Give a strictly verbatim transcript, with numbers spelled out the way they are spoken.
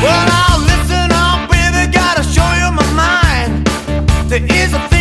Well, now listen up, baby, gotta show you my mind. There is a